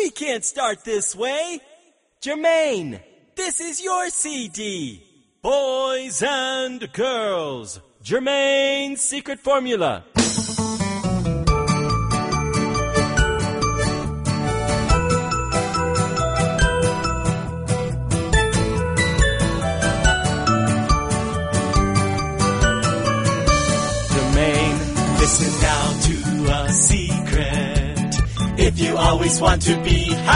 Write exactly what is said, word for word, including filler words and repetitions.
We can't start this way. Jermaine, this is your C D. Boys and girls, Jermaine's secret formula. Jermaine, listen now to a secret. If you always want to be happy,